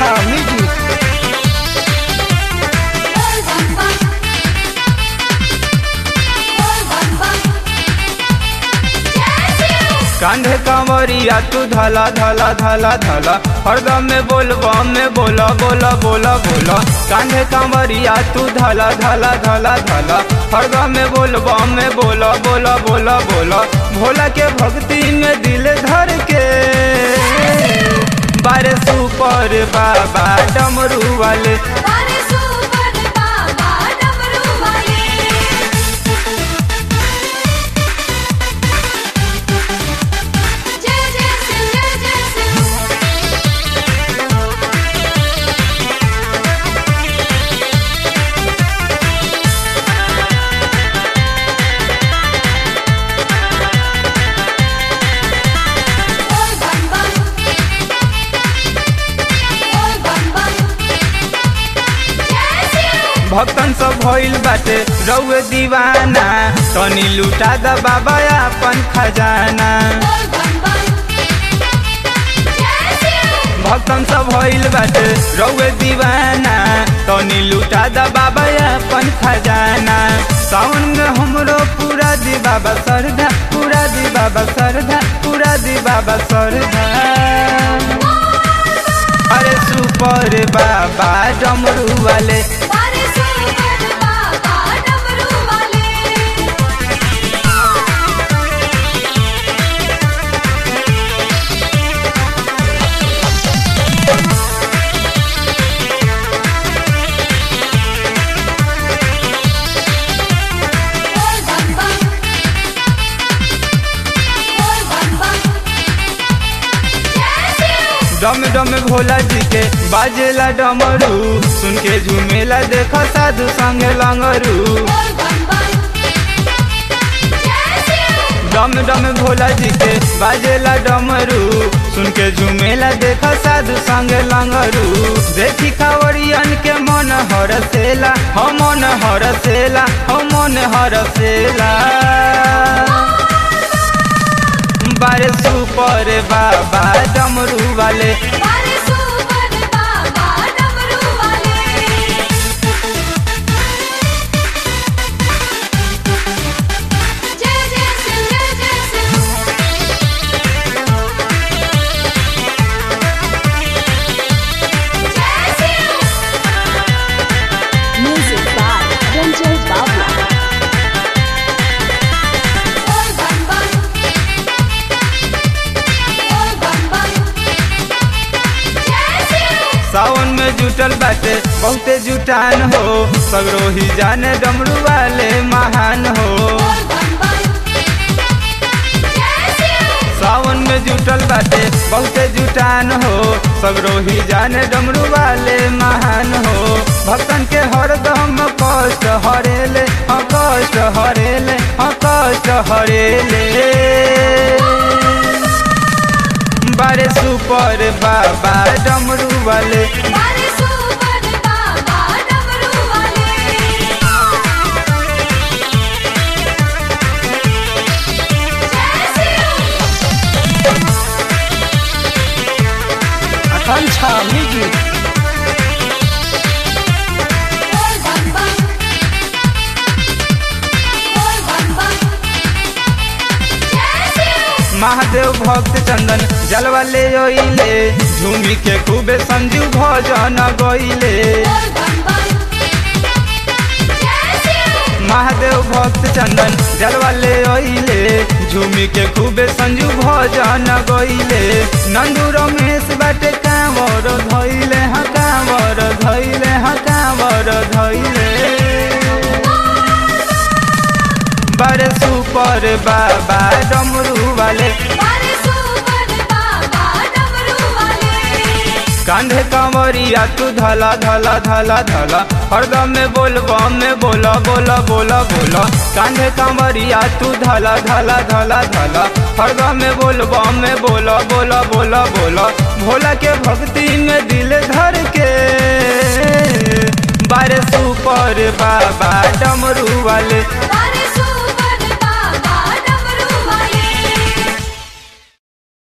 आकांक्षा music. कांधे कांवरिया तू धला धला धला धला हरदम में बोल बम में बोला बोला बोला बोला। कांधे कांवरिया तू धला धला धला धला हरदम में बोल बम में बोला बोला बोला बोला। भोला के भक्ति में दिल धर के बारे सुपर बाबा डमरू वाले। भक्तन सब भइल बाटे रउए दीवाना तनी लुटा द बाबा अपन खजाना। भक्तन सब भइल बाटे रउए दीवाना तनी लुटा द बाबा अपन खजाना। सावन में हमरो पूरा दी बाबा श्रद्धा पूरा दी बाबा श्रद्धा पूरा दी बाबा श्रद्धा। अरे सुपर बाबा डमरू वाले। डम डम भोला जी के बाजेला डमरू सुन के झूमेला देखा साधु संगे लंगरू। डम डम भोला जी के बाजेला डमरू सुन के झूमेला देखा साधु संगे लंगरू। देखी कांवरियन के मन हरसेला हम मन हरसेला हम मन हरसेला। बारे सुपर बाबा डमरू वाले। सावन में जुटल बाटे बहुते जुटान हो सगरो ही जाने डमरू वाले महान हो। सावन में जुटल बाटे बहुते जुटान हो सगरो ही जाने डमरू वाले महान हो। भक्तन के हरदम कष्ट हरेले हाँ कष्ट हरेले हाँ कष्ट हरेले। बारे सुपर बाबा डमरू वाले। आकांक्षा म्यूजिक। महादेव भक्त चंदन जलवा ले ओइले झूमी के खूबे संजू भजन गइले। महादेव भक्त चंदन जलवा ले ओइले झूमी के खूबे संजू भजन गइले। नंदू रमेश बाटे कांवर धइले हाँ कांवर धइले हाँ कांवर धइले। बारे सुपर बाबा डमरू वाले। कांधे कांवरिया तू धला धला धला धला हरदम में बोल बम में बोला बोला बोला बोला। कांधे कांवरिया तू धला धला धला धला हरदम में बोल बम में बोला बोला बोला बोला। भोला के भक्ति में दिल धर के बारे सुपर बाबा डमरू वाले।